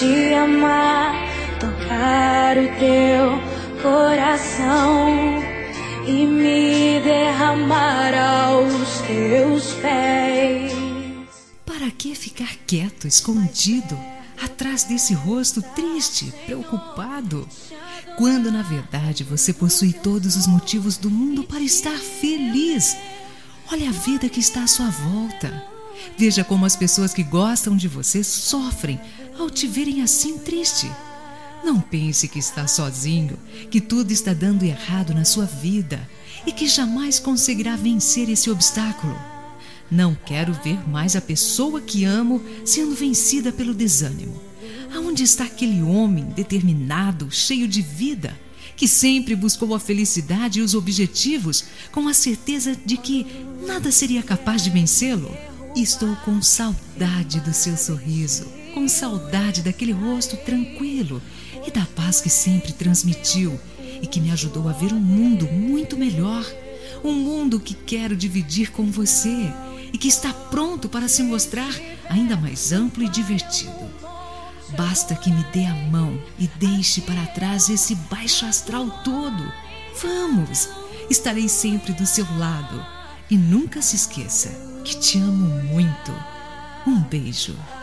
te amar, tocar o teu coração e me derramar aos teus pés. Para que ficar quieto, escondido, atrás desse rosto triste, preocupado, quando na verdade você possui todos os motivos do mundo para estar feliz? Olha a vida que está à sua volta. Veja como as pessoas que gostam de você sofrem ao te verem assim triste. Não pense que está sozinho, que tudo está dando errado na sua vida e que jamais conseguirá vencer esse obstáculo. Não quero ver mais a pessoa que amo sendo vencida pelo desânimo. Aonde está aquele homem determinado, cheio de vida, que sempre buscou a felicidade e os objetivos com a certeza de que nada seria capaz de vencê-lo? Estou com saudade do seu sorriso, com saudade daquele rosto tranquilo e da paz que sempre transmitiu e que me ajudou a ver um mundo muito melhor. Um mundo que quero dividir com você e que está pronto para se mostrar ainda mais amplo e divertido. Basta que me dê a mão e deixe para trás esse baixo astral todo. Vamos, estarei sempre do seu lado. E nunca se esqueça que te amo muito. Um beijo.